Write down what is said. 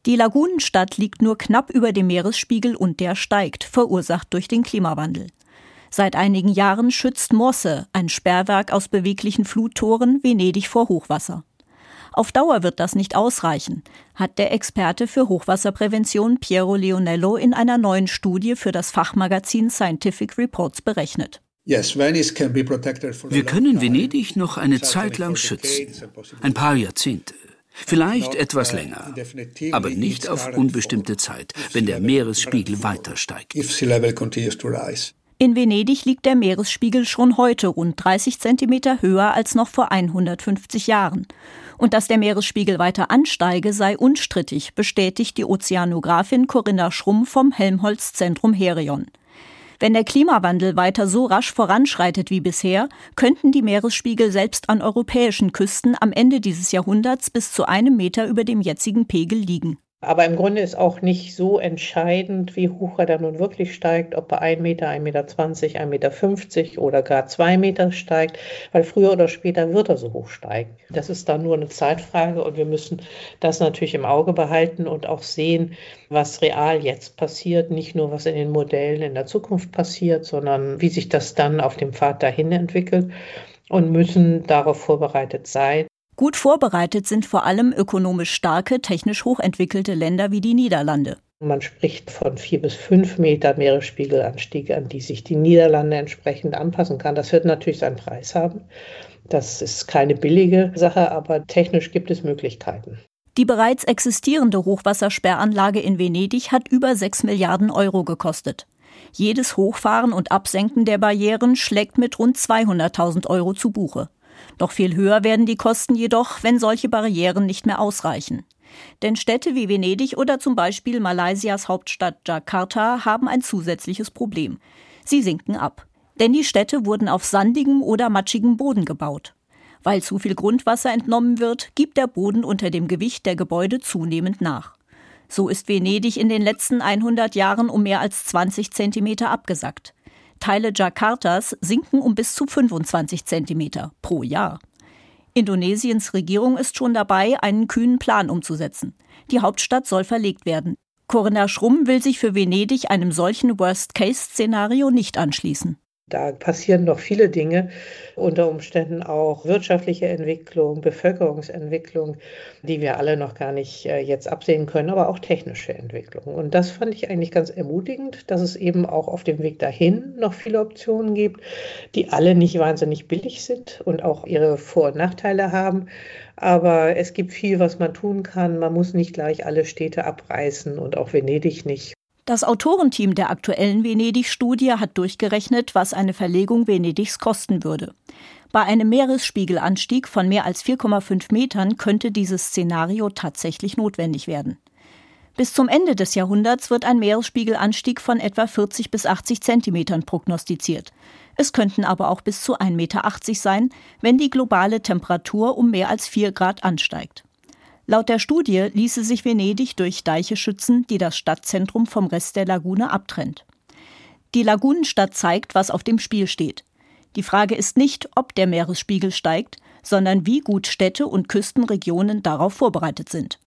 Die Lagunenstadt liegt nur knapp über dem Meeresspiegel und der steigt, verursacht durch den Klimawandel. Seit einigen Jahren schützt Morse, ein Sperrwerk aus beweglichen Fluttoren, Venedig vor Hochwasser. Auf Dauer wird das nicht ausreichen, hat der Experte für Hochwasserprävention Piero Leonello in einer neuen Studie für das Fachmagazin Scientific Reports berechnet. Wir können Venedig noch eine Zeit lang schützen, ein paar Jahrzehnte, vielleicht etwas länger, aber nicht auf unbestimmte Zeit, wenn der Meeresspiegel weiter steigt. In Venedig liegt der Meeresspiegel schon heute rund 30 Zentimeter höher als noch vor 150 Jahren. Und dass der Meeresspiegel weiter ansteige, sei unstrittig, bestätigt die Ozeanografin Corinna Schrumm vom Helmholtz-Zentrum Herion. Wenn der Klimawandel weiter so rasch voranschreitet wie bisher, könnten die Meeresspiegel selbst an europäischen Küsten am Ende dieses Jahrhunderts bis zu 1 Meter über dem jetzigen Pegel liegen. Aber im Grunde ist auch nicht so entscheidend, wie hoch er da nun wirklich steigt, ob er 1 Meter, 1,20 Meter, 1,50 Meter oder gar 2 Meter steigt, weil früher oder später wird er so hoch steigen. Das ist dann nur eine Zeitfrage und wir müssen das natürlich im Auge behalten und auch sehen, was real jetzt passiert, nicht nur was in den Modellen in der Zukunft passiert, sondern wie sich das dann auf dem Pfad dahin entwickelt und müssen darauf vorbereitet sein. Gut vorbereitet sind vor allem ökonomisch starke, technisch hochentwickelte Länder wie die Niederlande. Man spricht von 4 bis 5 Meter Meeresspiegelanstieg, an die sich die Niederlande entsprechend anpassen kann. Das wird natürlich seinen Preis haben. Das ist keine billige Sache, aber technisch gibt es Möglichkeiten. Die bereits existierende Hochwassersperranlage in Venedig hat über 6 Milliarden Euro gekostet. Jedes Hochfahren und Absenken der Barrieren schlägt mit rund 200.000 Euro zu Buche. Noch viel höher werden die Kosten jedoch, wenn solche Barrieren nicht mehr ausreichen. Denn Städte wie Venedig oder zum Beispiel Malaysias Hauptstadt Jakarta haben ein zusätzliches Problem. Sie sinken ab. Denn die Städte wurden auf sandigem oder matschigem Boden gebaut. Weil zu viel Grundwasser entnommen wird, gibt der Boden unter dem Gewicht der Gebäude zunehmend nach. So ist Venedig in den letzten 100 Jahren um mehr als 20 Zentimeter abgesackt. Teile Jakartas sinken um bis zu 25 Zentimeter pro Jahr. Indonesiens Regierung ist schon dabei, einen kühnen Plan umzusetzen. Die Hauptstadt soll verlegt werden. Corinna Schrumm will sich für Venedig einem solchen Worst-Case-Szenario nicht anschließen. Da passieren noch viele Dinge, unter Umständen auch wirtschaftliche Entwicklung, Bevölkerungsentwicklung, die wir alle noch gar nicht jetzt absehen können, aber auch technische Entwicklung. Und das fand ich eigentlich ganz ermutigend, dass es eben auch auf dem Weg dahin noch viele Optionen gibt, die alle nicht wahnsinnig billig sind und auch ihre Vor- und Nachteile haben. Aber es gibt viel, was man tun kann. Man muss nicht gleich alle Städte abreißen und auch Venedig nicht. Das Autorenteam der aktuellen Venedig-Studie hat durchgerechnet, was eine Verlegung Venedigs kosten würde. Bei einem Meeresspiegelanstieg von mehr als 4,5 Metern könnte dieses Szenario tatsächlich notwendig werden. Bis zum Ende des Jahrhunderts wird ein Meeresspiegelanstieg von etwa 40 bis 80 Zentimetern prognostiziert. Es könnten aber auch bis zu 1,80 Meter sein, wenn die globale Temperatur um mehr als 4 Grad ansteigt. Laut der Studie ließe sich Venedig durch Deiche schützen, die das Stadtzentrum vom Rest der Lagune abtrennt. Die Lagunenstadt zeigt, was auf dem Spiel steht. Die Frage ist nicht, ob der Meeresspiegel steigt, sondern wie gut Städte und Küstenregionen darauf vorbereitet sind.